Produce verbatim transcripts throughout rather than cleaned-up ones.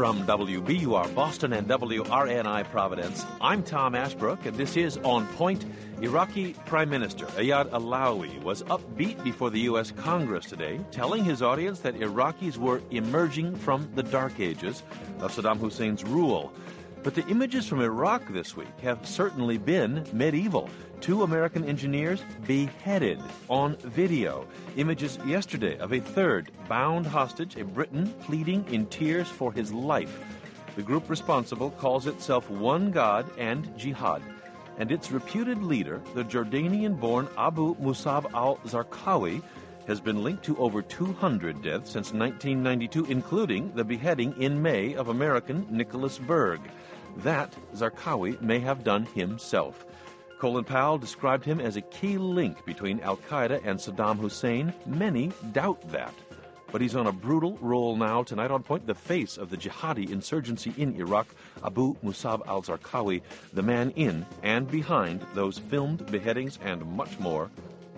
From W B U R Boston and W R N I Providence, I'm Tom Ashbrook, and this is On Point. Iraqi Prime Minister Ayad Allawi was upbeat before the U S Congress today, telling his audience that Iraqis were emerging from the dark ages of Saddam Hussein's rule. But the images from Iraq this week have certainly been medieval. Two American engineers beheaded on video. Images yesterday of a third bound hostage, a Briton pleading in tears for his life. The group responsible calls itself One God and Jihad, and its reputed leader, the Jordanian-born Abu Musab al-Zarqawi, has been linked to over two hundred deaths since nineteen ninety-two, including the beheading in May of American Nicholas Berg. That Zarqawi may have done himself. Colin Powell described him as a key link between al-Qaeda and Saddam Hussein. Many doubt that. But he's on a brutal roll now. Tonight on Point, the face of the jihadi insurgency in Iraq, Abu Musab al-Zarqawi, the man in and behind those filmed beheadings and much more.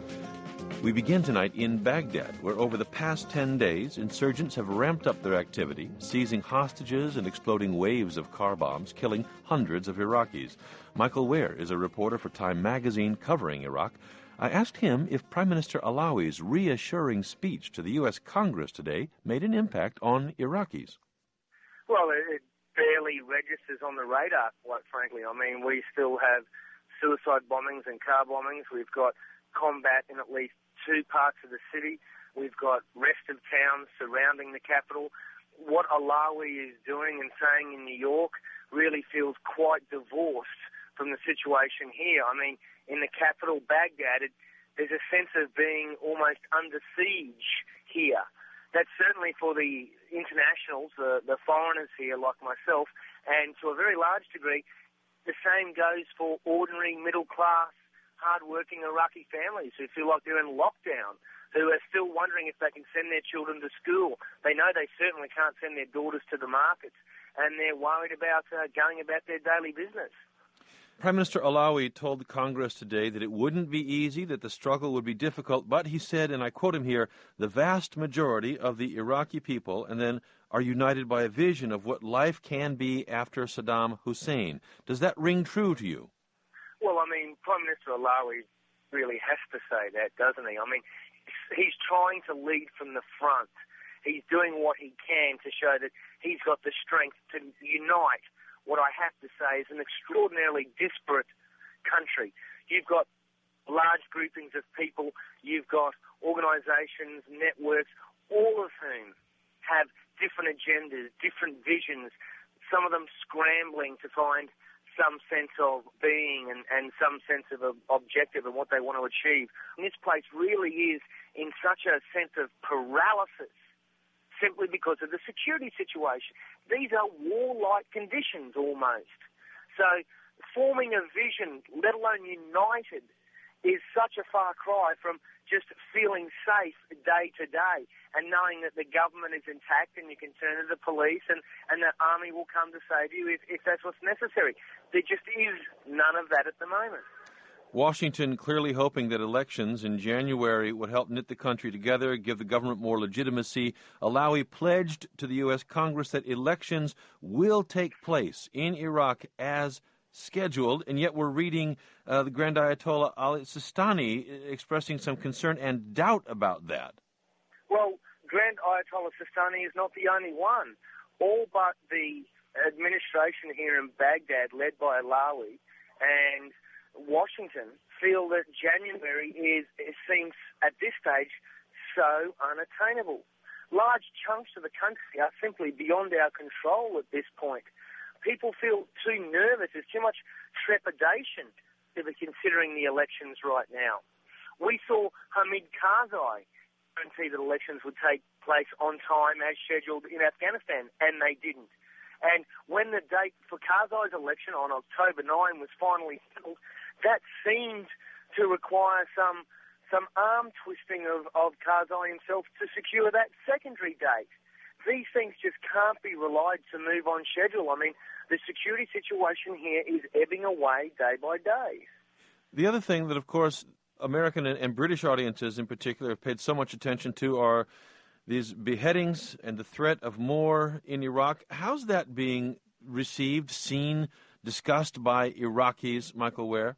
We begin tonight in Baghdad, where over the past ten days, insurgents have ramped up their activity, seizing hostages and exploding waves of car bombs, killing hundreds of Iraqis. Michael Ware is a reporter for Time magazine covering Iraq. I asked him if Prime Minister Allawi's reassuring speech to the U S Congress today made an impact on Iraqis. Well, it barely registers on the radar, quite frankly. I mean, we still have suicide bombings and car bombings. We've got combat in at least two parts of the city. We've got rest of towns surrounding the capital. What Allawi is doing and saying in New York really feels quite divorced from the situation here. I mean, in the capital, Baghdad, it, there's a sense of being almost under siege here. That's certainly for the internationals, the, the foreigners here like myself, and to a very large degree, the same goes for ordinary middle-class, hard-working Iraqi families who feel like they're in lockdown, who are still wondering if they can send their children to school. They know they certainly can't send their daughters to the markets, and they're worried about uh, going about their daily business. Prime Minister Allawi told Congress today that it wouldn't be easy, that the struggle would be difficult, but he said, and I quote him here, the vast majority of the Iraqi people and then are united by a vision of what life can be after Saddam Hussein. Does that ring true to you? Well, I mean, Prime Minister Allawi really has to say that, doesn't he? I mean, he's trying to lead from the front. He's doing what he can to show that he's got the strength to unite what I have to say is an extraordinarily disparate country. You've got large groupings of people, you've got organisations, networks, all of whom have different agendas, different visions, some of them scrambling to find some sense of being and, and some sense of a, objective and what they want to achieve. And this place really is in such a sense of paralysis simply because of the security situation. These are warlike conditions almost. So forming a vision, let alone united, is such a far cry from just feeling safe day to day and knowing that the government is intact and you can turn to the police and, and the army will come to save you if, if that's what's necessary. There just is none of that at the moment. Washington clearly hoping that elections in January would help knit the country together, give the government more legitimacy. Allawi pledged to the U S Congress that elections will take place in Iraq as scheduled, and yet we're reading uh, the Grand Ayatollah Ali Sistani expressing some concern and doubt about that. Well, Grand Ayatollah Sistani is not the only one. All but the administration here in Baghdad, led by Allawi, and Washington feel that January is, it seems at this stage, so unattainable. Large chunks of the country are simply beyond our control at this point. People feel too nervous. There's too much trepidation to be considering the elections right now. We saw Hamid Karzai guarantee that elections would take place on time as scheduled in Afghanistan, and they didn't. And when the date for Karzai's election on October ninth was finally settled, that seemed to require some some arm twisting of, of Karzai himself to secure that secondary date. These things just can't be relied to move on schedule. I mean, the security situation here is ebbing away day by day. The other thing that, of course, American and, and British audiences in particular have paid so much attention to are these beheadings and the threat of more in Iraq. How's that being received, seen, discussed by Iraqis, Michael Wear?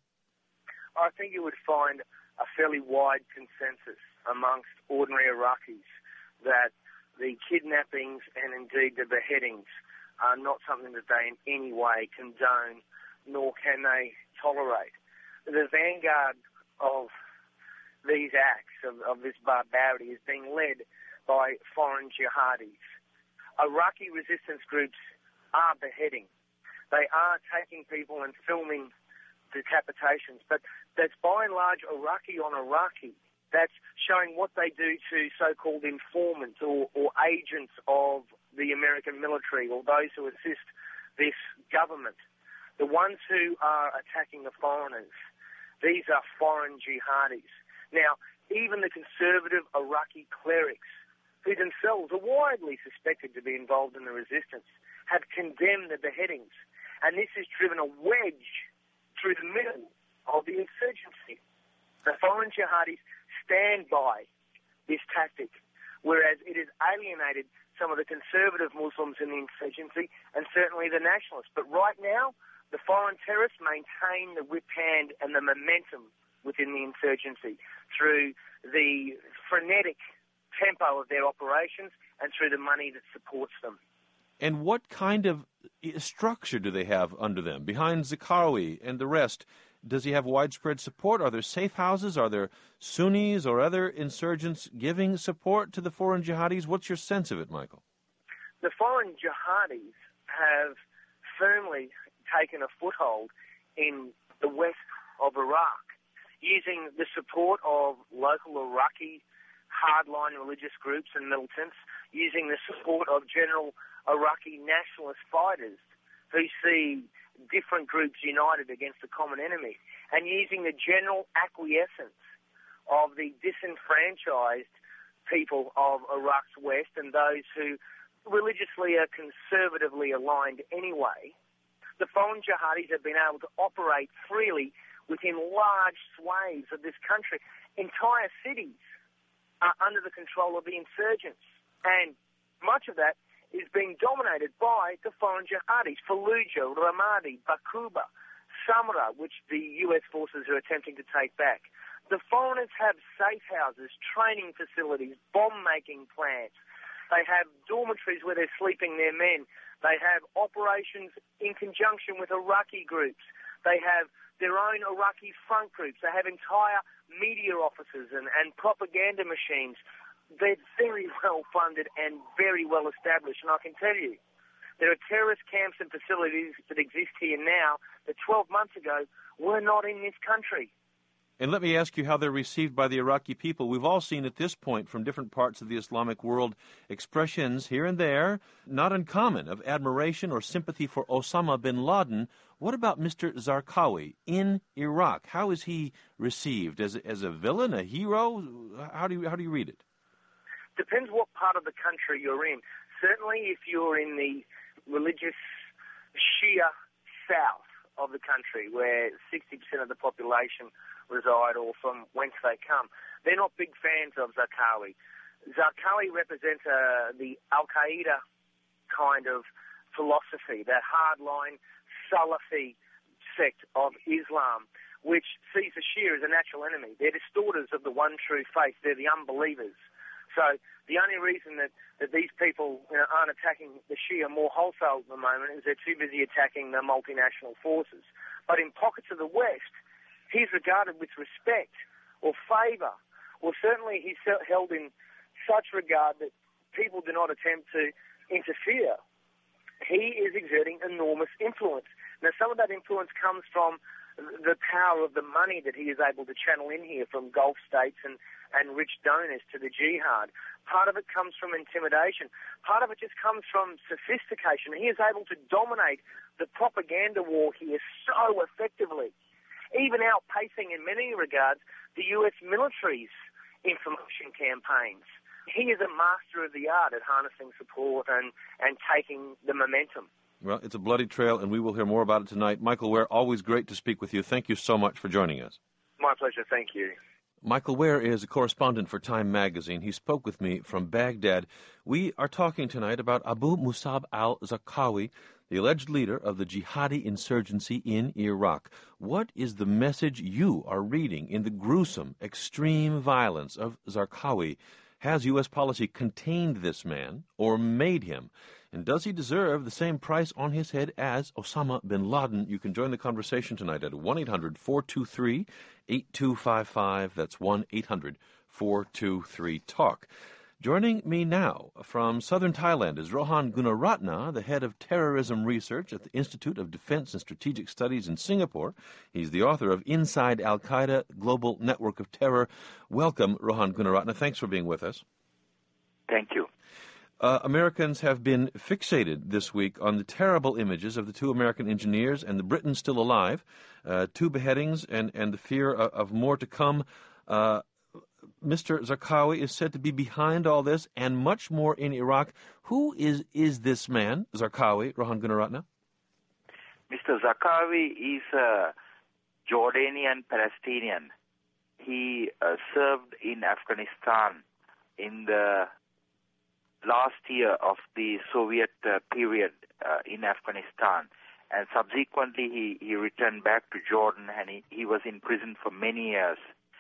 I think you would find a fairly wide consensus amongst ordinary Iraqis that the kidnappings and indeed the beheadings are not something that they in any way condone, nor can they tolerate. The vanguard of these acts, of, of this barbarity, is being led by foreign jihadis. Iraqi resistance groups are beheading. They are taking people and filming decapitations, but that's by and large Iraqi on Iraqi. That's showing what they do to so-called informants or, or agents of the American military or those who assist this government. The ones who are attacking the foreigners, these are foreign jihadis. Now, even the conservative Iraqi clerics, who themselves are widely suspected to be involved in the resistance, have condemned the beheadings. And this has driven a wedge through the middle of the insurgency. The foreign jihadis stand by this tactic, whereas it has alienated some of the conservative Muslims in the insurgency and certainly the nationalists. But right now, the foreign terrorists maintain the whip hand and the momentum within the insurgency through the frenetic tempo of their operations and through the money that supports them. And what kind of structure do they have under them? Behind Zarqawi and the rest, does he have widespread support? Are there safe houses? Are there Sunnis or other insurgents giving support to the foreign jihadis? What's your sense of it, Michael? The foreign jihadis have firmly taken a foothold in the west of Iraq, using the support of local Iraqi hardline religious groups and militants, using the support of general Iraqi nationalist fighters who see different groups united against a common enemy, and using the general acquiescence of the disenfranchised people of Iraq's west and those who religiously are conservatively aligned anyway. The foreign jihadis have been able to operate freely within large swathes of this country. Entire cities are under the control of the insurgents, and much of that is being dominated by the foreign jihadis. Fallujah, Ramadi, Baquba, Samra, which the U S forces are attempting to take back. The foreigners have safe houses, training facilities, bomb-making plants. They have dormitories where they're sleeping their men. They have operations in conjunction with Iraqi groups. They have their own Iraqi front groups. They have entire media offices and, and propaganda machines. They're very well funded and very well established. And I can tell you, there are terrorist camps and facilities that exist here now that twelve months ago were not in this country. And let me ask you how they're received by the Iraqi people. We've all seen at this point from different parts of the Islamic world expressions here and there, not uncommon, of admiration or sympathy for Osama bin Laden. What about Mister Zarqawi in Iraq? How is he received? As a, as a villain, a hero? How do you, how do you read it? Depends what part of the country you're in. Certainly if you're in the religious Shia south of the country, where sixty percent of the population reside or from whence they come, they're not big fans of Zarqawi. Zarqawi represents uh, the Al-Qaeda kind of philosophy, that hardline Salafi sect of Islam, which sees the Shia as a natural enemy. They're distorters of the one true faith. They're the unbelievers. So the only reason that, that these people you know, aren't attacking the Shia more wholesale at the moment is they're too busy attacking the multinational forces. But in pockets of the West, he's regarded with respect or favour, or certainly he's held in such regard that people do not attempt to interfere. He is exerting enormous influence. Now, some of that influence comes from the power of the money that he is able to channel in here from Gulf states and, and rich donors to the jihad. Part of it comes from intimidation. Part of it just comes from sophistication. He is able to dominate the propaganda war here so effectively, even outpacing in many regards the U S military's information campaigns. He is a master of the art at harnessing support and, and taking the momentum. Well, it's a bloody trail, and we will hear more about it tonight. Michael Wear, always great to speak with you. Thank you so much for joining us. My pleasure. Thank you. Michael Ware is a correspondent for Time magazine. He spoke with me from Baghdad. We are talking tonight about Abu Musab al-Zarqawi, the alleged leader of the jihadi insurgency in Iraq. What is the message you are reading in the gruesome, extreme violence of Zarqawi? Has U S policy contained this man or made him? And does he deserve the same price on his head as Osama bin Laden? You can join the conversation tonight at one eight hundred four two three eight two five five. That's one eight hundred four two three talk. Joining me now from southern Thailand is Rohan Gunaratne, the head of terrorism research at the Institute of Defense and Strategic Studies in Singapore. He's the author of Inside Al-Qaeda, Global Network of Terror. Welcome, Rohan Gunaratne. Thanks for being with us. Thank you. Uh, Americans have been fixated this week on the terrible images of the two American engineers and the Britons still alive, uh, two beheadings and, and the fear of, of more to come. Uh, Mister Zarqawi is said to be behind all this and much more in Iraq. Who is is this man, Zarqawi, Rohan Gunaratne? Mister Zarqawi is a Jordanian Palestinian. He uh, served in Afghanistan in the last year of the Soviet uh, period uh, in Afghanistan. And subsequently, he, he returned back to Jordan, and he, he was in prison for many years.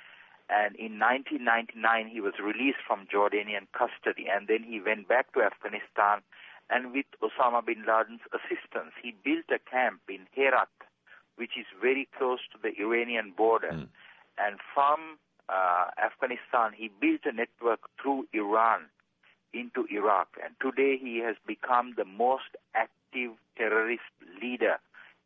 And in nineteen ninety-nine, he was released from Jordanian custody, and then he went back to Afghanistan, and with Osama bin Laden's assistance, he built a camp in Herat, which is very close to the Iranian border. Mm. And from uh, Afghanistan, he built a network through Iran into Iraq, and today he has become the most active terrorist leader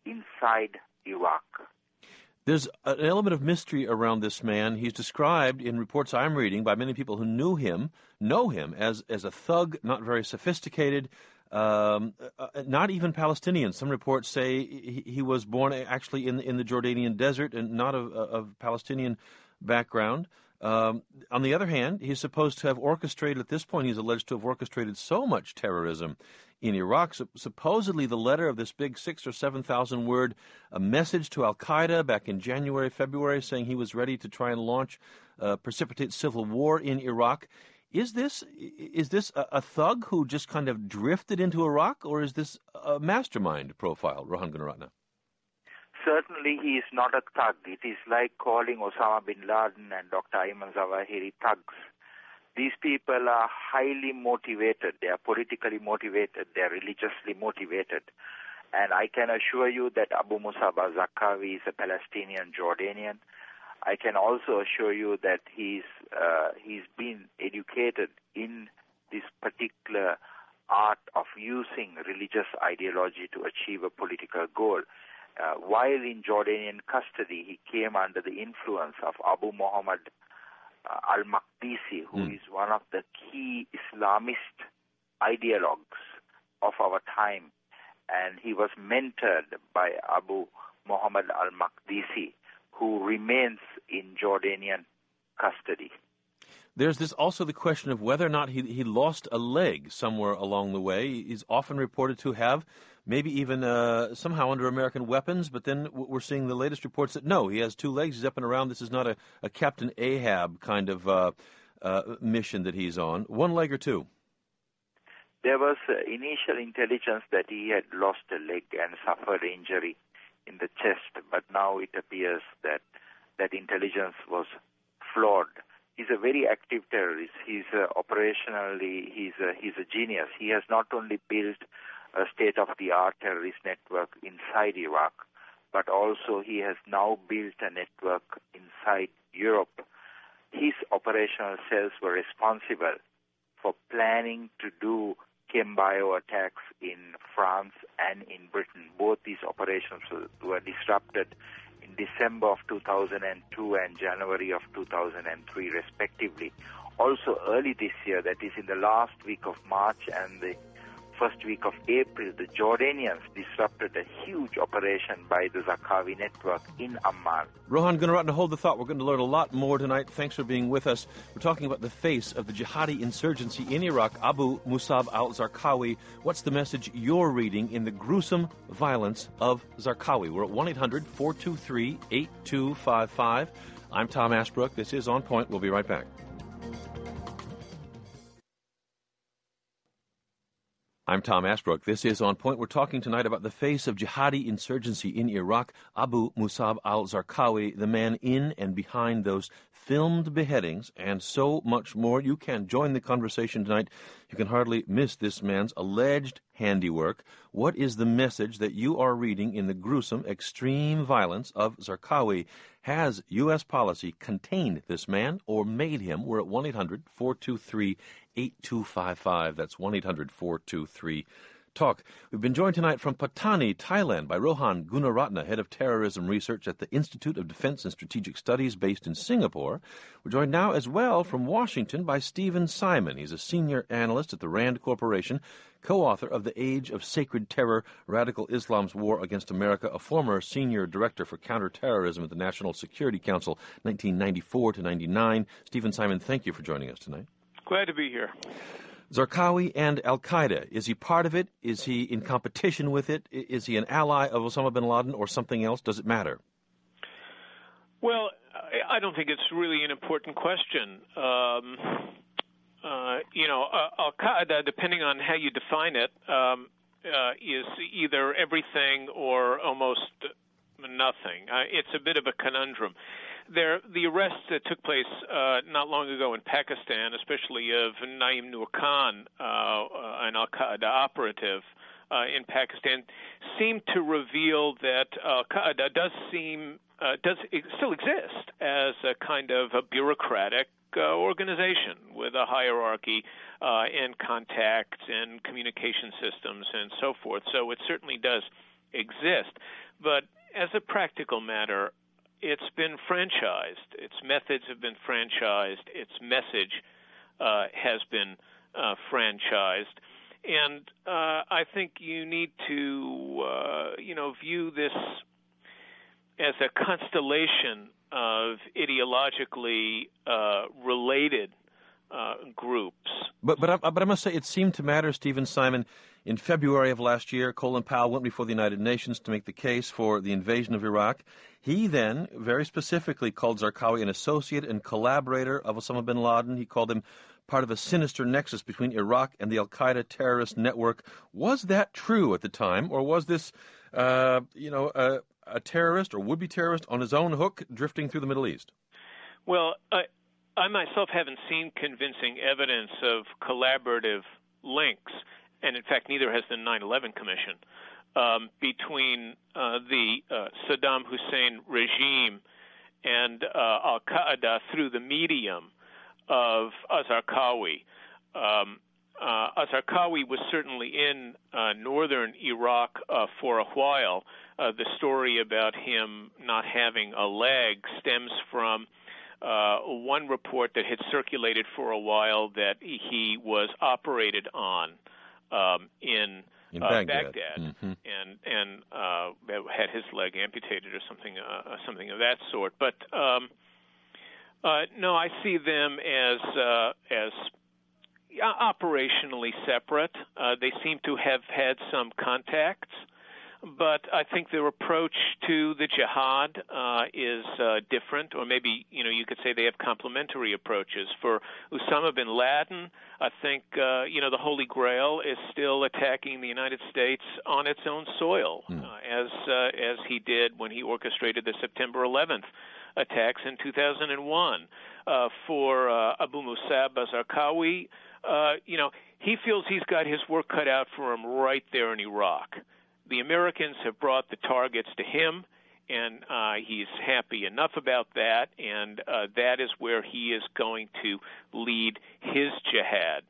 inside Iraq. There's an element of mystery around this man. He's described in reports I'm reading by many people who knew him, know him as, as a thug, not very sophisticated, um, uh, not even Palestinian. Some reports say he, he was born actually in, in the Jordanian desert and not of, of Palestinian background. Um, on the other hand, he's supposed to have orchestrated, at this point he's alleged to have orchestrated so much terrorism in Iraq. So, supposedly the letter of this big six or seven thousand word a message to Al-Qaeda back in January, February, saying he was ready to try and launch a precipitate civil war in Iraq. Is this is this a, a thug who just kind of drifted into Iraq, or is this a mastermind profile, Rohan Gunaratne? Certainly he is not a thug. It is like calling Osama bin Laden and Doctor Ayman Zawahiri thugs. These people are highly motivated. They are politically motivated. They are religiously motivated. And I can assure you that Abu Musab al-Zarqawi is a Palestinian Jordanian. I can also assure you that he's uh, he's been educated in this particular art of using religious ideology to achieve a political goal. Uh, while in Jordanian custody, he came under the influence of Abu Muhammad uh, al-Maqdisi, who mm. is one of the key Islamist ideologues of our time. And he was mentored by Abu Muhammad al-Maqdisi, who remains in Jordanian custody. There's this also the question of whether or not he, he lost a leg somewhere along the way. He's often reported to have, maybe even uh, somehow under American weapons, but then we're seeing the latest reports that no, he has two legs, he's up and around. This is not a, a Captain Ahab kind of uh, uh, mission that he's on. One leg or two? There was uh, initial intelligence that he had lost a leg and suffered injury in the chest, but now it appears that that intelligence was flawed. He's a very active terrorist. He's uh, operationally, he's a, he's a genius. He has not only built a state-of-the-art terrorist network inside Iraq, but also he has now built a network inside Europe. His operational cells were responsible for planning to do chembio attacks in France and in Britain. Both these operations were disrupted in December of two thousand two and January of two thousand three, respectively. Also early this year, that is in the last week of March and the first week of April, the Jordanians disrupted a huge operation by the Zarqawi network in Amman. Rohan Gunaratne, hold the thought. We're going to learn a lot more tonight. Thanks for being with us. We're talking about the face of the jihadi insurgency in Iraq, Abu Musab al-Zarqawi. What's the message you're reading in the gruesome violence of Zarqawi? We're at one eight hundred four two three eight two five five. I'm Tom Ashbrook. This is On Point. We'll be right back. I'm Tom Ashbrook. This is On Point. We're talking tonight about the face of jihadi insurgency in Iraq, Abu Musab al-Zarqawi, the man in and behind those filmed beheadings, and so much more. You can join the conversation tonight. You can hardly miss this man's alleged handiwork. What is the message that you are reading in the gruesome, extreme violence of Zarqawi? Has U S policy contained this man or made him? We're at one eight hundred four two three eight two five five. That's one eight hundred four two three Talk. We've been joined tonight from Patani, Thailand, by Rohan Gunaratne, head of terrorism research at the Institute of Defense and Strategic Studies based in Singapore. We're joined now as well from Washington by Stephen Simon. He's a senior analyst at the RAND Corporation, co-author of The Age of Sacred Terror, Radical Islam's War Against America, a former senior director for counterterrorism at the National Security Council, nineteen ninety-four to ninety-nine. Stephen Simon, thank you for joining us tonight. Glad to be here. Zarqawi and al-Qaeda, is he part of it? Is he in competition with it? Is he an ally of Osama bin Laden or something else? Does it matter? Well, I don't think it's really an important question. Um, uh, you know, uh, al-Qaeda, depending on how you define it, um, uh, is either everything or almost nothing. Uh, it's a bit of a conundrum. There, the arrests that took place uh, not long ago in Pakistan, especially of Naeem Noor Khan, uh, an al-Qaeda operative uh, in Pakistan, seem to reveal that al-Qaeda does seem uh, does still exist as a kind of a bureaucratic uh, organization with a hierarchy uh, and contacts and communication systems and so forth. So it certainly does exist, but as a practical matter, it's been franchised. Its methods have been franchised. Its message uh, has been uh, franchised. And uh, I think you need to, uh, you know, view this as a constellation of ideologically uh, related uh, groups. But but I, but I must say, it seemed to matter, Stephen Simon. In February of last year, Colin Powell went before the United Nations to make the case for the invasion of Iraq. He then very specifically called Zarqawi an associate and collaborator of Osama bin Laden. He called him part of a sinister nexus between Iraq and the al-Qaeda terrorist network. Was that true at the time, or was this, uh, you know, a, a terrorist or would-be terrorist on his own hook drifting through the Middle East? Well, I, I myself haven't seen convincing evidence of collaborative links, and in fact, neither has the nine eleven Commission, um, between uh, the uh, Saddam Hussein regime and uh, al-Qaeda through the medium of Zarqawi. Um, uh, Zarqawi was certainly in uh, northern Iraq uh, for a while. Uh, the story about him not having a leg stems from uh, one report that had circulated for a while that he was operated on um, in, in uh, Baghdad, Baghdad mm-hmm. and and uh, had his leg amputated or something uh, something of that sort. But um, uh, no, I see them as uh, as operationally separate. Uh, they seem to have had some contacts, but I think their approach to the jihad uh, is uh, different, or maybe, you know, you could say they have complementary approaches. For Osama bin Laden, I think, uh, you know, the Holy Grail is still attacking the United States on its own soil, mm. uh, as uh, as he did when he orchestrated the September eleventh attacks in two thousand one. Uh, for uh, Abu Musab al-Zarqawi, uh, you know, he feels he's got his work cut out for him right there in Iraq. The Americans have brought the targets to him, and uh, he's happy enough about that, and uh, that is where he is going to lead his jihad.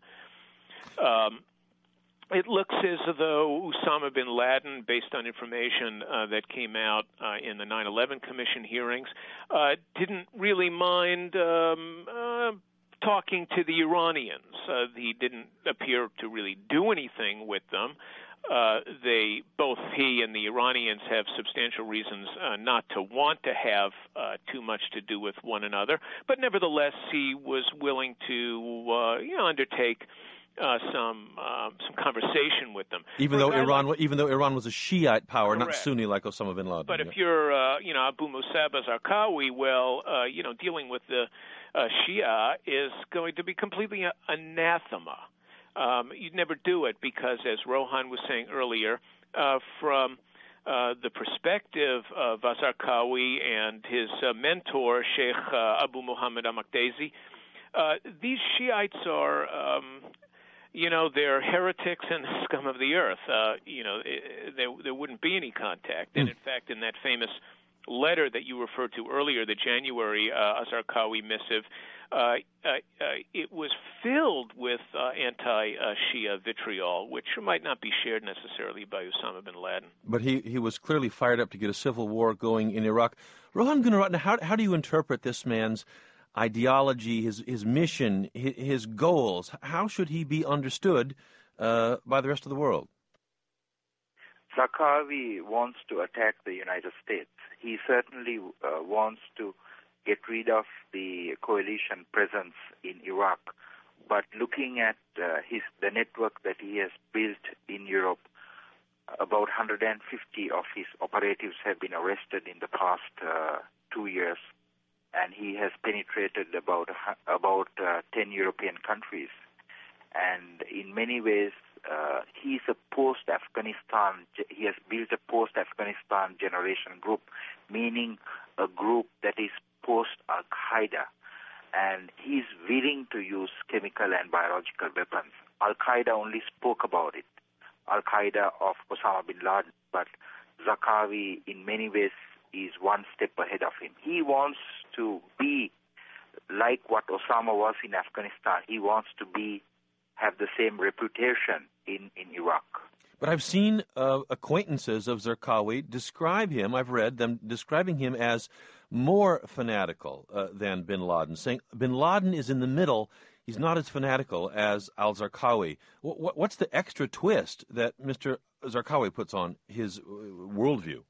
Um, it looks as though Osama bin Laden, based on information uh, that came out uh, in the nine eleven Commission hearings, uh, didn't really mind um, uh, talking to the Iranians. Uh, he didn't appear to really do anything with them. Uh, they, both he and the Iranians have substantial reasons uh, not to want to have uh, too much to do with one another, but nevertheless, he was willing to, uh, you know, undertake uh, some um, some conversation with them. Even For though a guy Iran, like- even though Iran was a Shiite power, not Correct. Sunni like Osama bin Laden. But yeah. if you're, uh, you know, Abu Musab Zarqawi, well, uh, you know, dealing with the uh, Shia is going to be completely anathema. Um, you'd never do it because, as Rohan was saying earlier, uh, from uh, the perspective of Zarqawi and his uh, mentor, Sheikh uh, Abu Muhammad al-Makdisi, uh, these Shiites are... Um, You know, they're heretics and the scum of the earth. Uh, you know, it, there, there wouldn't be any contact. And, in fact, in that famous letter that you referred to earlier, the January uh, Zarqawi missive, uh, uh, uh, it was filled with uh, anti-Shia vitriol, which might not be shared necessarily by Osama bin Laden. But he, he was clearly fired up to get a civil war going in Iraq. Rohan Gunaratne, how, how do you interpret this man's ideology, his his mission, his, his goals? How should he be understood uh, by the rest of the world? Zarqawi wants to attack the United States. He certainly uh, wants to get rid of the coalition presence in Iraq. But looking at uh, his the network that he has built in Europe, about one hundred fifty of his operatives have been arrested in the past uh, two years. And he has penetrated about about uh, ten European countries. And in many ways, uh, he's a post-Afghanistan, he has built a post-Afghanistan generation group, meaning a group that is post-Al-Qaeda. And he's willing to use chemical and biological weapons. Al-Qaeda only spoke about it, Al-Qaeda of Osama bin Laden, but Zarqawi, in many ways, is one step ahead of him. He wants to be like what Osama was in Afghanistan. He wants to be have the same reputation in, in Iraq. But I've seen uh, acquaintances of Zarqawi describe him, I've read them describing him as more fanatical uh, than bin Laden, saying bin Laden is in the middle. He's not as fanatical as al-Zarqawi. W- what's the extra twist that Mister Zarqawi puts on his uh, worldview?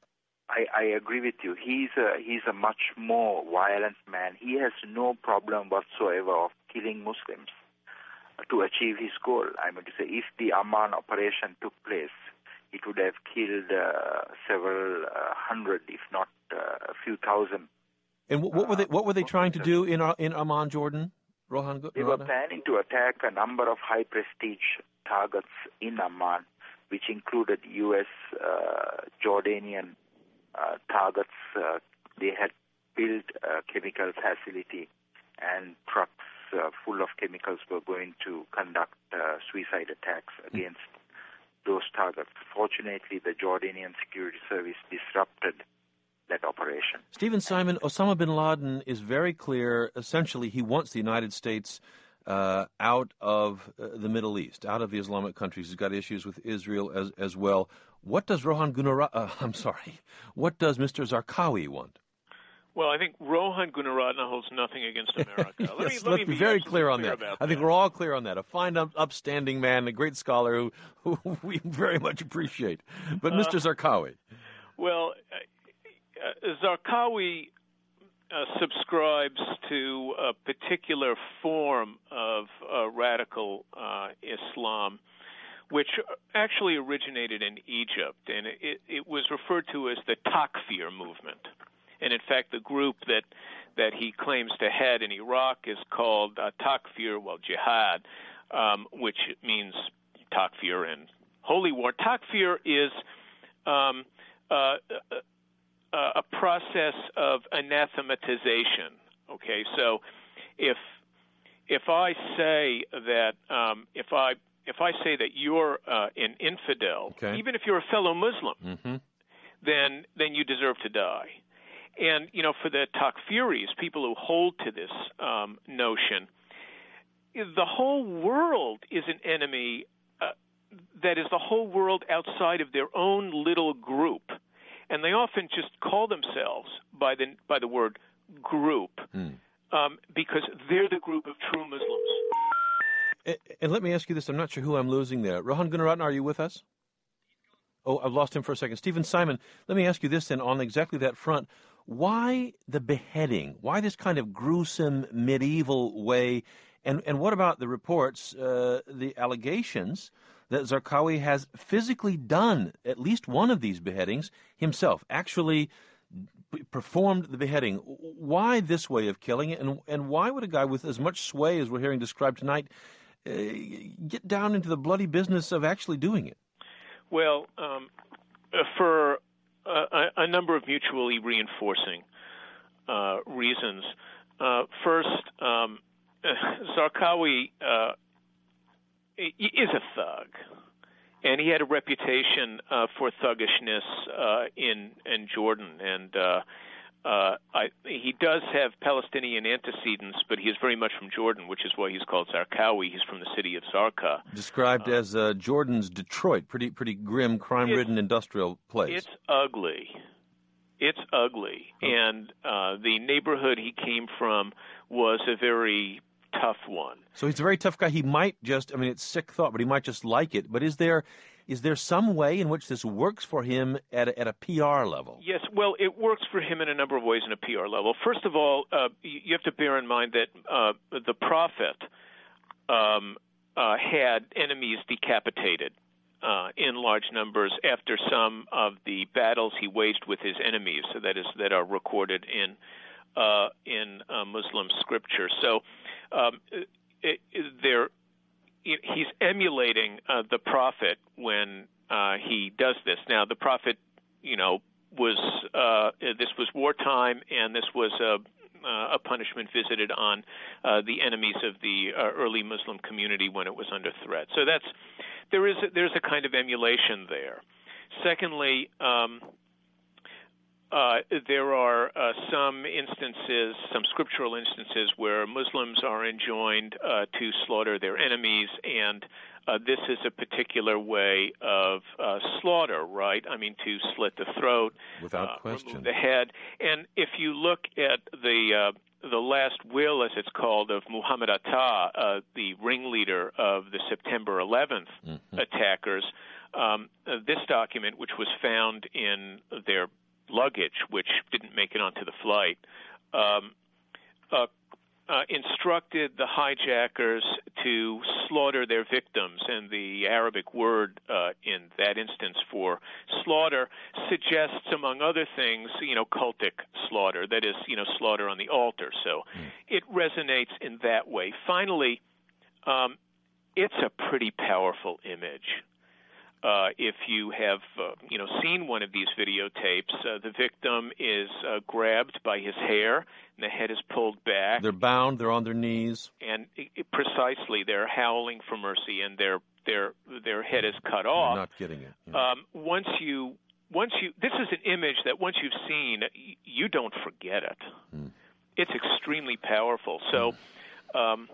I, I agree with you. He's a, he's a much more violent man. He has no problem whatsoever of killing Muslims to achieve his goal. I mean to say, if the Amman operation took place, it would have killed uh, several uh, hundred, if not uh, a few thousand. And what, what were they? What were they trying to do in in Amman, Jordan? Rohan, they were planning to attack a number of high prestige targets in Amman, which included U S uh, Jordanian Uh, targets. Uh, they had built a chemical facility, and trucks uh, full of chemicals were going to conduct uh, suicide attacks against those targets. Fortunately, the Jordanian security service disrupted that operation. Stephen Simon, Osama bin Laden is very clear. Essentially, he wants the United States uh, out of uh, the Middle East, out of the Islamic countries. He's got issues with Israel as as well. What does Rohan Gunaratne, uh, I'm sorry, what does Mister Zarqawi want? Well, I think Rohan Gunaratne holds nothing against America. yes, let me, let let's me be be very clear on clear that. I that. think we're all clear on that. A fine, up, upstanding man, a great scholar who, who we very much appreciate. But uh, Mister Zarqawi. Well, uh, uh, Zarqawi uh, subscribes to a particular form of uh, radical uh, Islam, which actually originated in Egypt, and it, it was referred to as the Takfir movement. And in fact, the group that that he claims to head in Iraq is called uh, Takfir, well, Jihad, um, which means Takfir and holy war. Takfir is um, uh, uh, a process of anathematization. Okay, so if if I say that um, if I If I say that you're uh, an infidel, okay. even if you're a fellow Muslim, mm-hmm. then then you deserve to die. And, you know, for the Takfiris, people who hold to this um, notion, the whole world is an enemy uh, that is the whole world outside of their own little group. And they often just call themselves by the, by the word group mm. um, because they're the group of true Muslims. And let me ask you this. I'm not sure who I'm losing there. Rohan Gunaratne, are you with us? Oh, I've lost him for a second. Stephen Simon, let me ask you this then on exactly that front. Why the beheading? Why this kind of gruesome medieval way And and what about the reports, uh, the allegations that Zarqawi has physically done at least one of these beheadings himself, actually performed the beheading? Why this way of killing it, and and why would a guy with as much sway as we're hearing described tonight uh, get down into the bloody business of actually doing it? Well, um, for a, a number of mutually reinforcing uh, reasons. Uh, first, um, Zarqawi uh, is a thug, and he had a reputation uh, for thuggishness uh, in in Jordan, and uh, uh, I, he does have Palestinian antecedents, but he is very much from Jordan, which is why he's called Zarqawi. He's from the city of Zarqa, described uh, as uh, Jordan's Detroit, pretty pretty grim, crime-ridden industrial place. It's ugly. It's ugly, oh. and uh, the neighborhood he came from was a very tough one. So he's a very tough guy. He might just, I mean, it's sick thought, but he might just like it. But is there is there some way in which this works for him at a, at a P R level? Yes, well, it works for him in a number of ways in a P R level. First of all, uh, you have to bear in mind that uh, the Prophet um, uh, had enemies decapitated uh, in large numbers after some of the battles he waged with his enemies, so that is that are recorded in uh, in uh, Muslim scripture. So um, it, it, there, it, he's emulating uh, the Prophet when uh, he does this. Now, the Prophet, you know, was uh, this was wartime, and this was a Uh, a punishment visited on uh, the enemies of the uh, early Muslim community when it was under threat. So that's there is a, there's a kind of emulation there. Secondly, um, uh, there are uh, some instances, some scriptural instances, where Muslims are enjoined uh, to slaughter their enemies, and uh, this is a particular way of uh, slaughter, right? I mean, to slit the throat, without uh, question, remove the head. And if you look at the uh, the last will, as it's called, of Muhammad Atta, uh, the ringleader of the September eleventh mm-hmm. attackers, um, uh, this document, which was found in their luggage, which didn't make it onto the flight, um, uh, uh, instructed the hijackers to slaughter their victims, and the Arabic word uh, in that instance for slaughter suggests, among other things, you know, cultic slaughter, that is, you know, slaughter on the altar. So mm. it resonates in that way. Finally, um, it's a pretty powerful image. Uh, if you have, uh, you know, seen one of these videotapes, uh, the victim is uh, grabbed by his hair, and the head is pulled back. They're bound. They're on their knees. And it, it, precisely, they're howling for mercy, and their their their head is cut off. You're not getting it. Yeah. Um, once you once you, this is an image that once you've seen, you don't forget it. Mm. It's extremely powerful. So, mm. um,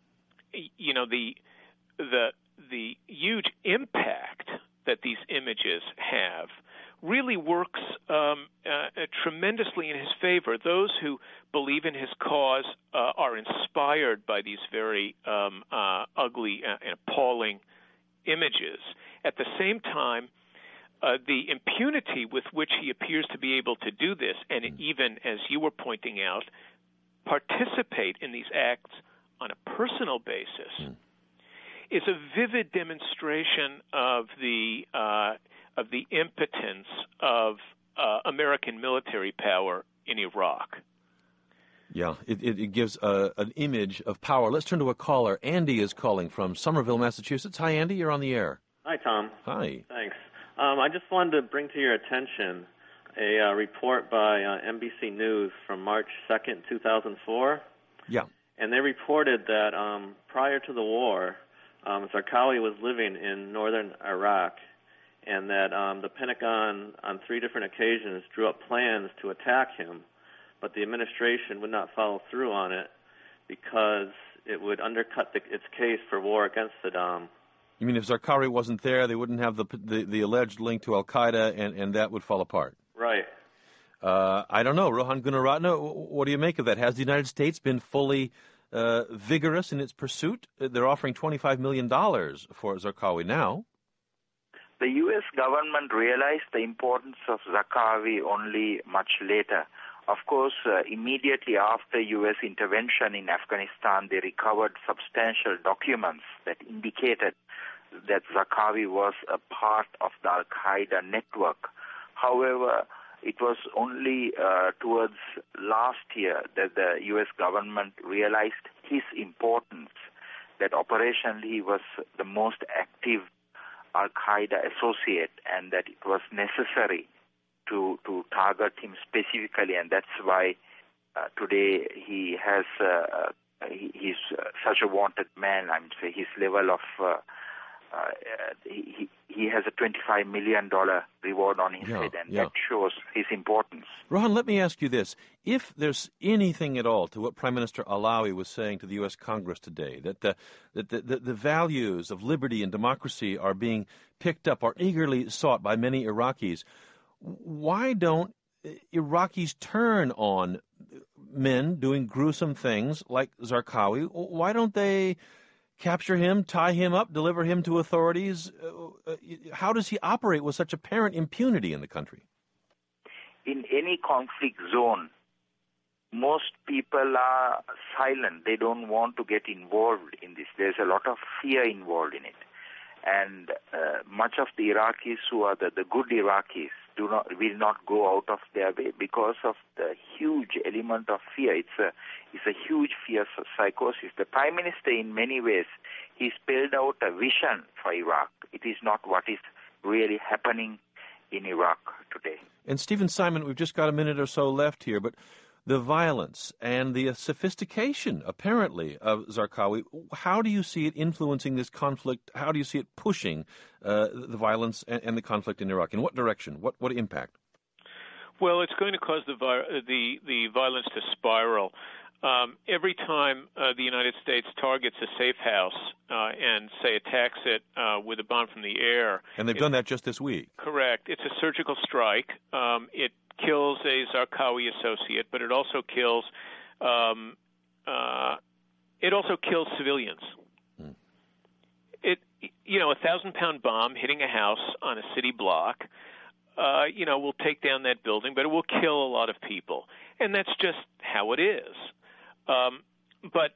you know, the the the huge impact that these images have really works um, uh, tremendously in his favor. Those who believe in his cause uh, are inspired by these very um, uh, ugly and appalling images. At the same time, uh, the impunity with which he appears to be able to do this, and even, as you were pointing out, participate in these acts on a personal basis, mm. is a vivid demonstration of the uh, of the impotence of uh, American military power in Iraq. Yeah, it, it, it gives uh, an image of power. Let's turn to a caller. Andy is calling from Somerville, Massachusetts. Hi, Andy. You're on the air. Hi, Tom. Hi. Thanks. Um, I just wanted to bring to your attention a uh, report by uh, N B C News from March second, two thousand four. Yeah. And they reported that um, prior to the war, um, Zarqawi was living in northern Iraq, and that um, the Pentagon on three different occasions drew up plans to attack him, but the administration would not follow through on it because it would undercut the, its case for war against Saddam. You mean if Zarqawi wasn't there, they wouldn't have the the, the alleged link to Al-Qaeda, and, and that would fall apart? Right. Uh, I don't know. Rohan Gunaratna, what do you make of that? Has the United States been fully uh, vigorous in its pursuit? They're offering twenty-five million dollars for Zarqawi now. The U S government realized the importance of Zarqawi only much later. Of course, uh, immediately after U S intervention in Afghanistan, they recovered substantial documents that indicated that Zarqawi was a part of the Al-Qaeda network. However, it was only uh, towards last year that the U S government realized his importance, that operationally he was the most active Al-Qaeda associate, and that it was necessary to, to target him specifically, and that's why uh, today he has uh, he, he's uh, such a wanted man. I'm saying his level of uh, uh, he he has a twenty-five million dollar reward on his yeah, head, and yeah. that shows his importance. Rohan, let me ask you this: if there's anything at all to what Prime Minister Alawi was saying to the U S Congress today, that the that the, the, the values of liberty and democracy are being picked up, are eagerly sought by many Iraqis, why don't Iraqis turn on men doing gruesome things like Zarqawi? Why don't they capture him, tie him up, deliver him to authorities? How does he operate with such apparent impunity in the country? In any conflict zone, most people are silent. They don't want to get involved in this. There's a lot of fear involved in it. And uh, much of the Iraqis who are the, the good Iraqis do not will not go out of their way because of the huge element of fear. It's a it's a huge fear psychosis. The Prime Minister, in many ways, he spelled out a vision for Iraq. It is not what is really happening in Iraq today. And Stephen Simon, we've just got a minute or so left here, but the violence and the sophistication, apparently, of Zarqawi, how do you see it influencing this conflict? How do you see it pushing uh, the violence and, and the conflict in Iraq? In what direction? What what impact? Well, it's going to cause the the, the violence to spiral. Um, every time uh, the United States targets a safe house uh, and, say, attacks it uh, with a bomb from the air. And they've done that just this week. Correct. It's a surgical strike. Um, it kills a Zarqawi associate, but it also kills um, uh, it also kills civilians. Hmm. It you know a thousand pound bomb hitting a house on a city block, uh, you know, will take down that building, but it will kill a lot of people, and that's just how it is. Um, but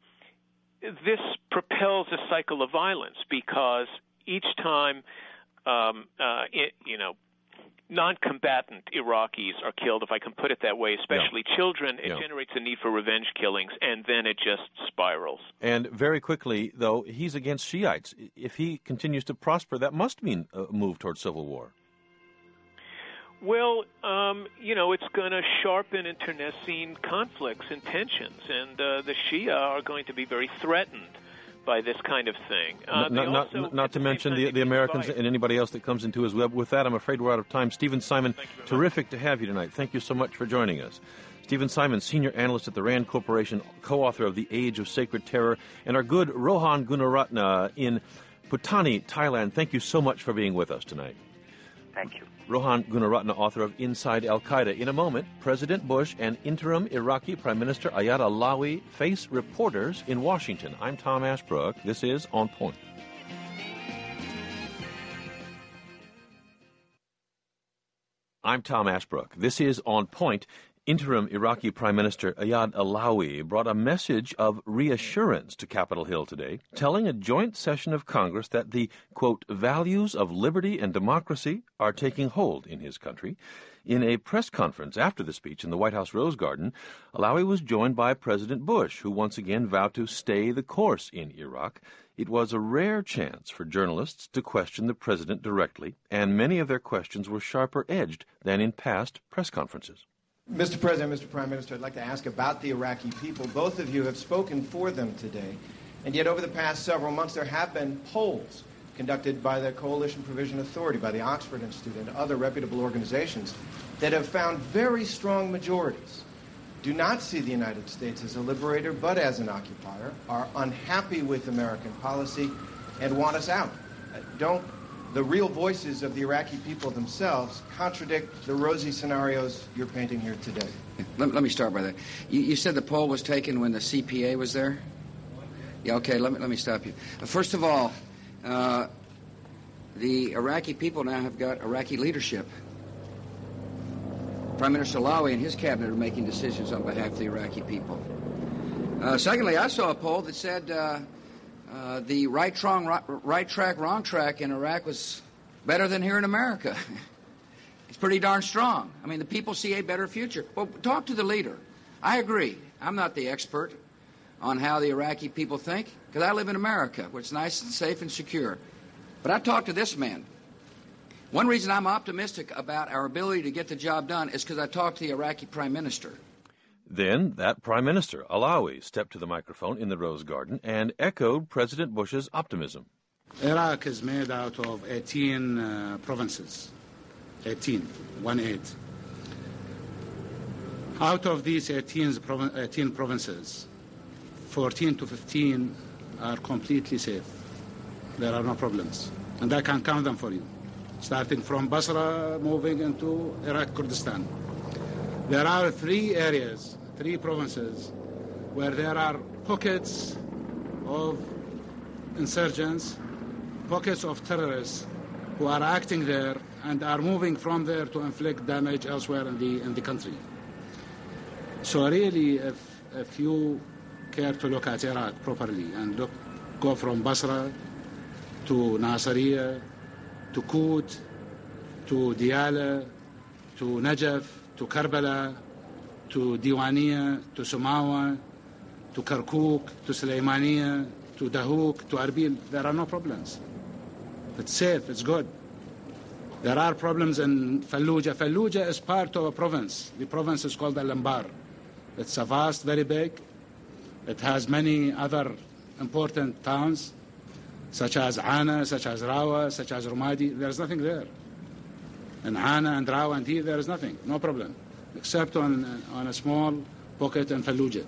this propels a cycle of violence because each time, um, uh, it, you know. non-combatant Iraqis are killed, if I can put it that way, especially yeah. children. It yeah. generates a need for revenge killings, and then it just spirals. And very quickly, though, he's against Shiites. If he continues to prosper, that must mean a move towards civil war. Well, um, you know, it's going to sharpen internecine conflicts and tensions, and uh, the Shia are going to be very threatened by this kind of thing. Uh, not not, not, not to mention the, the Americans and anybody else that comes into his web. With that, I'm afraid we're out of time. Stephen Simon, terrific to have you tonight. Thank you so much for joining us. Stephen Simon, senior analyst at the RAND Corporation, co-author of The Age of Sacred Terror, and our good Rohan Gunaratne in Putani, Thailand. Thank you so much for being with us tonight. Thank you. Rohan Gunaratne, author of Inside Al-Qaeda. In a moment, President Bush and interim Iraqi Prime Minister Ayad Allawi face reporters in Washington. I'm Tom Ashbrook. This is On Point. I'm Tom Ashbrook. This is On Point. Interim Iraqi Prime Minister Ayad Allawi brought a message of reassurance to Capitol Hill today, telling a joint session of Congress that the, quote, values of liberty and democracy are taking hold in his country. In a press conference after the speech in the White House Rose Garden, Allawi was joined by President Bush, who once again vowed to stay the course in Iraq. It was a rare chance for journalists to question the president directly, and many of their questions were sharper-edged than in past press conferences. Mister President, Mister Prime Minister, I'd like to ask about the Iraqi people. Both of you have spoken for them today, and yet over the past several months there have been polls conducted by the Coalition Provision Authority, by the Oxford Institute, and other reputable organizations that have found very strong majorities do not see the United States as a liberator but as an occupier, are unhappy with American policy, and want us out. Don't the real voices of the Iraqi people themselves contradict the rosy scenarios you're painting here today? Let, let me start by that. You, you said the poll was taken when the C P A was there? Yeah, okay, let me, let me stop you. Uh, first of all, uh, the Iraqi people now have got Iraqi leadership. Prime Minister Alawi and his cabinet are making decisions on behalf of the Iraqi people. Uh, secondly, I saw a poll that said uh, uh, the right, wrong, right track, wrong track in Iraq was better than here in America. It's pretty darn strong. I mean, the people see a better future. Well, talk to the leader. I agree. I'm not the expert on how the Iraqi people think, because I live in America, where it's nice and safe and secure. But I talked to this man. One reason I'm optimistic about our ability to get the job done is because I talked to the Iraqi Prime Minister. Then that Prime Minister, Alawi, stepped to the microphone in the Rose Garden and echoed President Bush's optimism. Iraq is made out of eighteen uh, provinces. eighteen, one eight. Out of these eighteen, eighteen provinces, fourteen to fifteen are completely safe. There are no problems. And I can count them for you. Starting from Basra, moving into Iraq, Kurdistan. There are three areas, three provinces, where there are pockets of insurgents, pockets of terrorists who are acting there and are moving from there to inflict damage elsewhere in the in the country. So really, if if you care to look at Iraq properly and look, go from Basra to Nasiriyah, to Kut, to Diyala, to Najaf, to Karbala, to Diwaniyah, to Sumawa, to Kirkuk, to Sulaymaniyah, to Dahouk, to Arbil, there are no problems. It's safe, it's good. There are problems in Fallujah. Fallujah is part of a province. The province is called Al-Anbar. It's a vast, very big. It has many other important towns, such as Ana, such as Rawa, such as Rumadi. There's nothing there. In Ana and Rawa and here, there is nothing, no problem, except on, on a small pocket in Fallujah.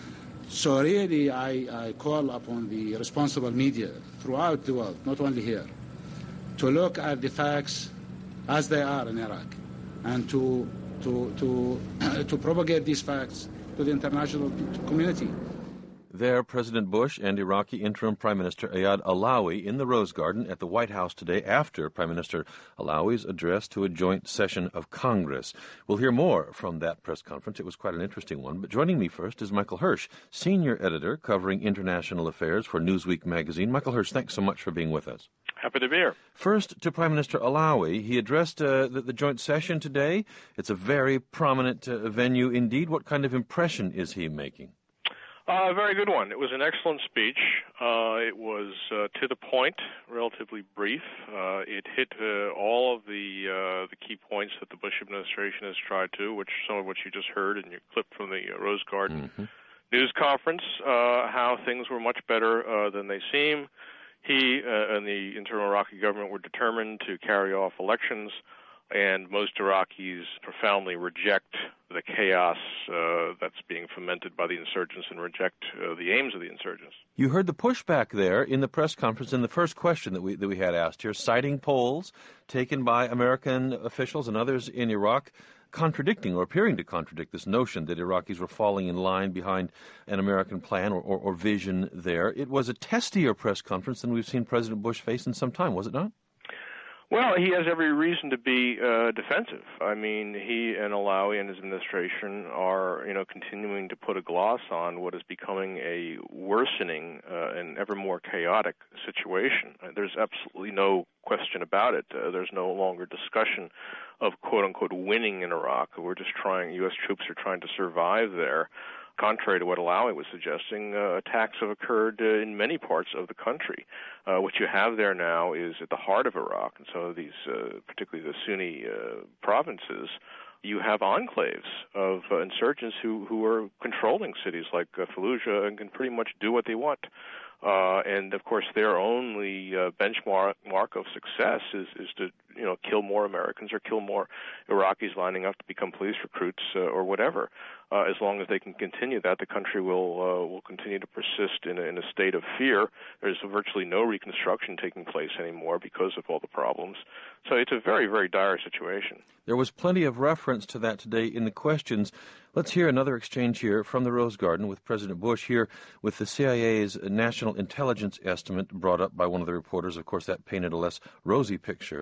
So really, I, I call upon the responsible media throughout the world, not only here, to look at the facts as they are in Iraq and to, to, to, to propagate these facts to the international community. There, President Bush and Iraqi interim Prime Minister Ayad Alawi in the Rose Garden at the White House today after Prime Minister Alawi's address to a joint session of Congress. We'll hear more from that press conference. It was quite an interesting one. But joining me first is Michael Hirsch, senior editor covering international affairs for Newsweek magazine. Michael Hirsch, thanks so much for being with us. Happy to be here. First, to Prime Minister Alawi. He addressed uh, the, the joint session today. It's a very prominent uh, venue indeed. What kind of impression is he making? A uh, very good one. It was an excellent speech. Uh, it was uh, to the point, relatively brief. Uh, it hit uh, all of the uh, the key points that the Bush administration has tried to, which some of which you just heard in your clip from the uh, Rose Garden mm-hmm. news conference, uh, how things were much better uh, than they seem. He uh, and the internal Iraqi government were determined to carry off elections, and most Iraqis profoundly reject the chaos uh, that's being fomented by the insurgents and reject uh, the aims of the insurgents. You heard the pushback there in the press conference in the first question that we that we had asked here, citing polls taken by American officials and others in Iraq contradicting or appearing to contradict this notion that Iraqis were falling in line behind an American plan or, or, or vision there. It was a testier press conference than we've seen President Bush face in some time, was it not? Well, he has every reason to be uh, defensive. I mean, he and Alawi and his administration are, you know, continuing to put a gloss on what is becoming a worsening uh, and ever more chaotic situation. Uh, there's absolutely no question about it. Uh, there's no longer discussion of quote-unquote winning in Iraq. We're just trying, U S troops are trying to survive there. Contrary to what Alawi was suggesting, uh, attacks have occurred uh, in many parts of the country. Uh, what you have there now is at the heart of Iraq, and some of these, uh, particularly the Sunni uh, provinces, you have enclaves of uh, insurgents who, who are controlling cities like uh, Fallujah and can pretty much do what they want. Uh, and, of course, their only uh, benchmark mark of success is, is to, you know, kill more Americans or kill more Iraqis lining up to become police recruits uh, or whatever. Uh, as long as they can continue that, the country will uh, will continue to persist in a, in a state of fear. There's virtually no reconstruction taking place anymore because of all the problems. So it's a very, very dire situation. There was plenty of reference to that today in the questions. Let's hear another exchange here from the Rose Garden with President Bush here with the C I A's National Intelligence Estimate brought up by one of the reporters. Of course, that painted a less rosy picture uh,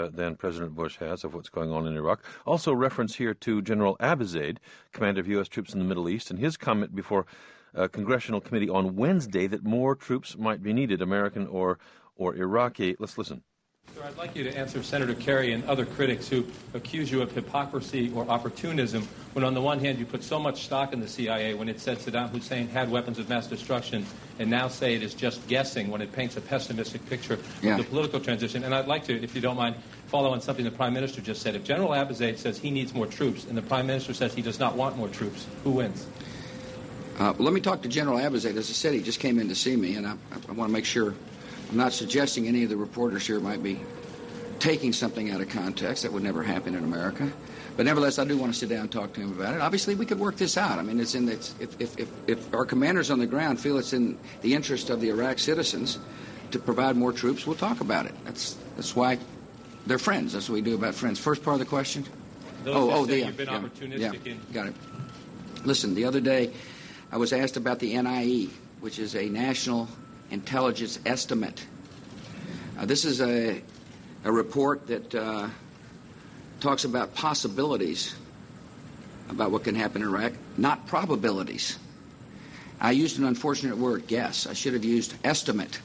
uh, than President Bush has of what's going on in Iraq. Also reference here to General Abizaid, commander of U S troops in the Middle East, and his comment before a congressional committee on Wednesday that more troops might be needed, American or, or Iraqi. Let's listen. Sir, I'd like you to answer Senator Kerry and other critics who accuse you of hypocrisy or opportunism when, on the one hand, you put so much stock in the C I A when it said Saddam Hussein had weapons of mass destruction, and now say it is just guessing when it paints a pessimistic picture yeah. of the political transition. And I'd like to, if you don't mind, follow on something the Prime Minister just said. If General Abizaid says he needs more troops and the Prime Minister says he does not want more troops, who wins? Uh, well, let me talk to General Abizaid. As I said, he just came in to see me, and I, I want to make sure I'm not suggesting any of the reporters here might be taking something out of context. That would never happen in America. But nevertheless, I do want to sit down and talk to him about it. Obviously, we could work this out. I mean, it's in it's, if, if, if, if our commanders on the ground feel it's in the interest of the Iraq citizens to provide more troops, we'll talk about it. That's that's why they're friends. That's what we do about friends. First part of the question? Those oh, who oh, say the, you've been yeah, opportunistic yeah, in... got it. Listen, the other day, I was asked about the N I E, which is a National Intelligence Estimate. Uh, this is a, a report that uh, talks about possibilities about what can happen in Iraq, not probabilities. I used an unfortunate word, guess. I should have used estimate.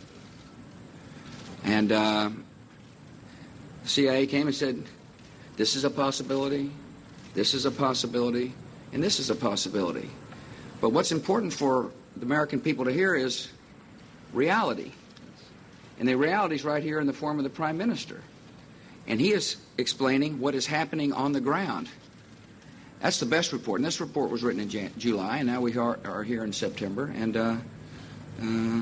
And uh, the C I A came and said, this is a possibility, this is a possibility, and this is a possibility. But what's important for the American people to hear is reality. And the reality is right here in the form of the Prime Minister. And he is explaining what is happening on the ground. That's the best report. And this report was written in Jan- July, and now we are, are here in September. And uh, uh,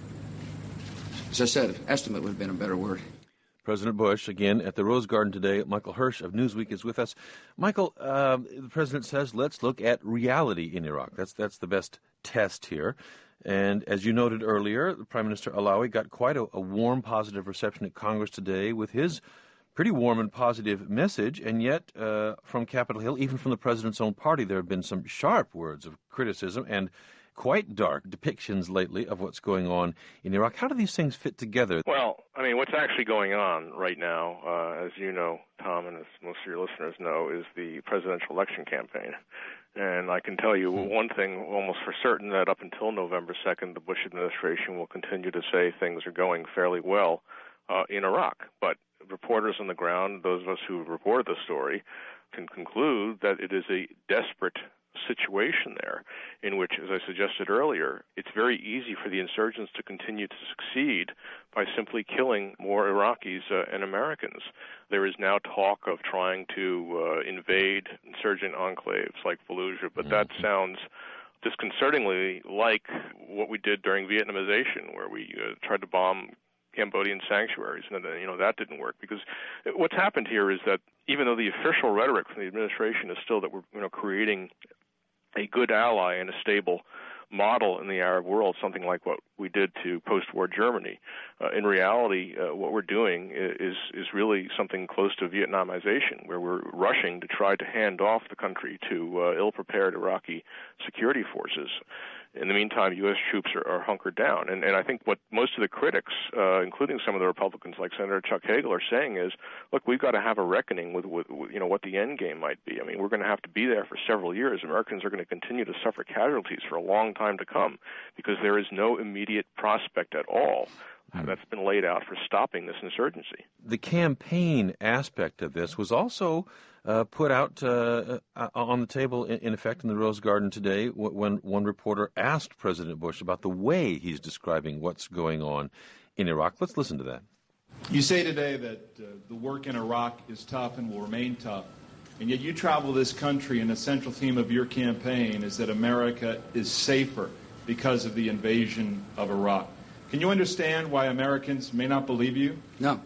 as I said, estimate would have been a better word. President Bush, again, at the Rose Garden today. Michael Hirsch of Newsweek is with us. Michael, uh, the president says, let's look at reality in Iraq. That's that's the best test here. And as you noted earlier, the Prime Minister Alawi got quite a, a warm, positive reception at Congress today with his pretty warm and positive message. And yet, uh, from Capitol Hill, even from the president's own party, there have been some sharp words of criticism and quite dark depictions lately of what's going on in Iraq. How do these things fit together? Well, I mean, what's actually going on right now, uh, as you know, Tom, and as most of your listeners know, is the presidential election campaign. And I can tell you one thing almost for certain, that up until November second, the Bush administration will continue to say things are going fairly well uh, in Iraq. But reporters on the ground, those of us who reported the story, can conclude that it is a desperate situation there in which, as I suggested earlier, it's very easy for the insurgents to continue to succeed by simply killing more Iraqis uh, and Americans. There is now talk of trying to uh, invade insurgent enclaves like Fallujah, but mm-hmm. that sounds disconcertingly like what we did during Vietnamization, where we uh, tried to bomb Cambodian sanctuaries, and you know that didn't work, because what's happened here is that even though the official rhetoric from the administration is still that we're you know creating a good ally and a stable model in the Arab world, something like what we did to post-war Germany, uh, in reality, uh, what we're doing is is really something close to Vietnamization, where we're rushing to try to hand off the country to uh, ill-prepared Iraqi security forces. In the meantime, U S troops are, are hunkered down. And, and I think what most of the critics, uh, including some of the Republicans like Senator Chuck Hagel, are saying is, look, we've got to have a reckoning with, with, with you know, what the end game might be. I mean, we're going to have to be there for several years. Americans are going to continue to suffer casualties for a long time to come, because there is no immediate prospect at all that's been laid out for stopping this insurgency. The campaign aspect of this was also uh, put out uh, on the table, in, in effect, in the Rose Garden today, when one reporter asked President Bush about the way he's describing what's going on in Iraq. Let's listen to that. You say today that uh, the work in Iraq is tough and will remain tough, and yet you travel this country, and the central theme of your campaign is that America is safer because of the invasion of Iraq. Can you understand why Americans may not believe you? No.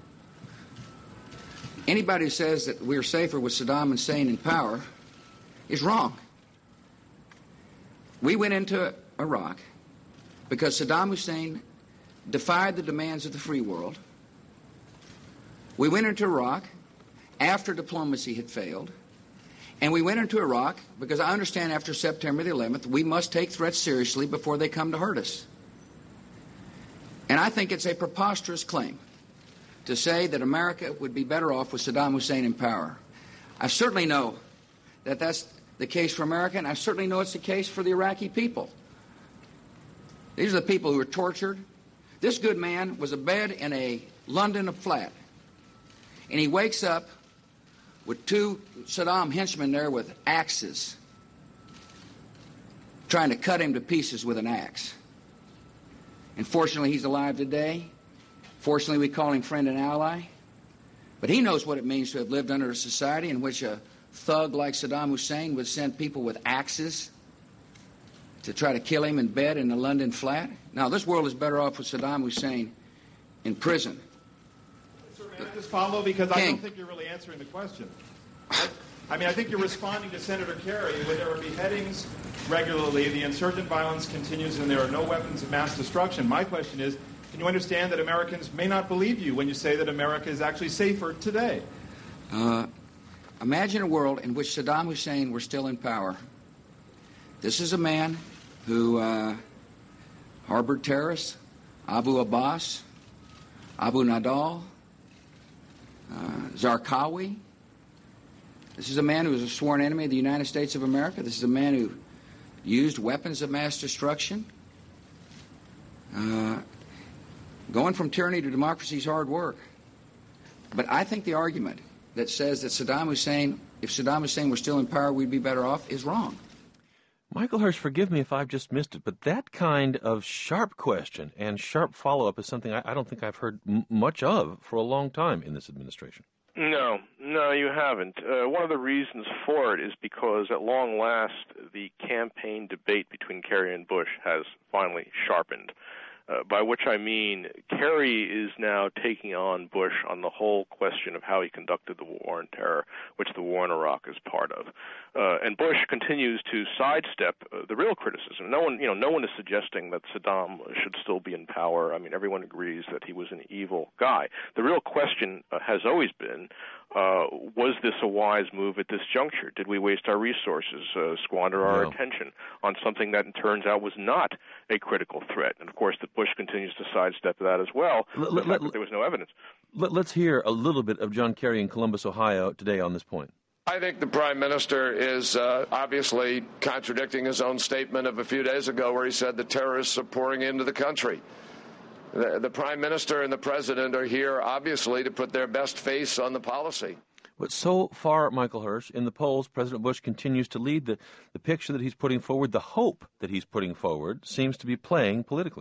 Anybody who says that we're safer with Saddam Hussein in power is wrong. We went into Iraq because Saddam Hussein defied the demands of the free world. We went into Iraq after diplomacy had failed. And we went into Iraq because I understand after September the eleventh, we must take threats seriously before they come to hurt us. And I think it's a preposterous claim to say that America would be better off with Saddam Hussein in power. I certainly know that that's the case for America, and I certainly know it's the case for the Iraqi people. These are the people who were tortured. This good man was abed in a London flat, and he wakes up with two Saddam henchmen there with axes, trying to cut him to pieces with an axe. And fortunately, he's alive today. Fortunately, we call him friend and ally. But he knows what it means to have lived under a society in which a thug like Saddam Hussein would send people with axes to try to kill him in bed in a London flat. Now, this world is better off with Saddam Hussein in prison. Sir, may I just follow? Because King. I don't think you're really answering the question. I, I mean, I think you're responding to Senator Kerry. When there are beheadings regularly, the insurgent violence continues, and there are no weapons of mass destruction. My question is, can you understand that Americans may not believe you when you say that America is actually safer today? Uh, imagine a world in which Saddam Hussein were still in power. This is a man who uh, harbored terrorists, Abu Abbas, Abu Nadal, uh, Zarqawi. This is a man who was a sworn enemy of the United States of America. This is a man who used weapons of mass destruction. Uh, going from tyranny to democracy is hard work. But I think the argument that says that Saddam Hussein, if Saddam Hussein were still in power, we'd be better off, is wrong. Michael Hirsch, forgive me if I've just missed it, but that kind of sharp question and sharp follow-up is something I, I don't think I've heard m- much of for a long time in this administration. No, no, you haven't. Uh, one of the reasons for it is because at long last the campaign debate between Kerry and Bush has finally sharpened. Uh, by which I mean Kerry is now taking on Bush on the whole question of how he conducted the war on terror, which the war in Iraq is part of. Uh, and Bush continues to sidestep uh, the real criticism. No one, you know, no one is suggesting that Saddam should still be in power. I mean, everyone agrees that he was an evil guy. The real question uh, has always been, uh, was this a wise move at this juncture? Did we waste our resources, uh, squander our no. attention on something that it turns out was not a critical threat? And of course, the Bush continues to sidestep that as well, Let, the let, fact that there was no evidence. Let, let's hear a little bit of John Kerry in Columbus, Ohio, today on this point. I think the Prime Minister is uh, obviously contradicting his own statement of a few days ago where he said the terrorists are pouring into the country. The, the Prime Minister and the President are here, obviously, to put their best face on the policy. But so far, Michael Hirsch, in the polls, President Bush continues to lead. The, the picture that he's putting forward, the hope that he's putting forward, seems to be playing politically.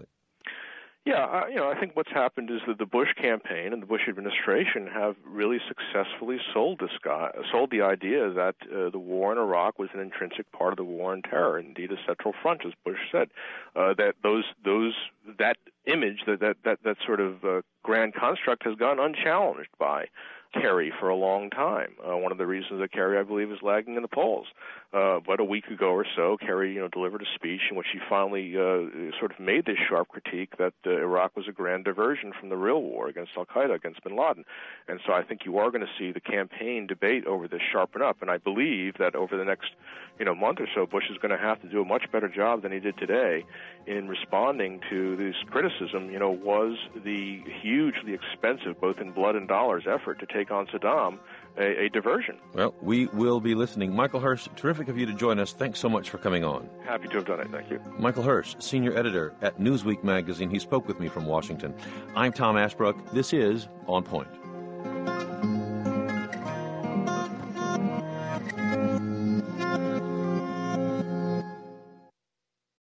Yeah, uh, you know, I think what's happened is that the Bush campaign and the Bush administration have really successfully sold this guy, sold the idea that uh, the war in Iraq was an intrinsic part of the war on terror, indeed a central front, as Bush said. Uh, that those those that image, that that that, that sort of uh, grand construct, has gone unchallenged by Kerry for a long time. Uh, one of the reasons that Kerry, I believe, is lagging in the polls. Uh, but a week ago or so, Kerry, you know, delivered a speech in which he finally uh, sort of made this sharp critique that uh, Iraq was a grand diversion from the real war against al-Qaeda, against bin Laden. And so I think you are going to see the campaign debate over this sharpen up. And I believe that over the next, you know, month or so, Bush is going to have to do a much better job than he did today in responding to this criticism. You know, was the hugely expensive, both in blood and dollars, effort to take on Saddam a, a diversion. Well, we will be listening. Michael Hirsch, terrific of you to join us. Thanks so much for coming on. Happy to have done it. Thank you. Michael Hirsch, senior editor at Newsweek magazine. He spoke with me from Washington. I'm Tom Ashbrook. This is On Point.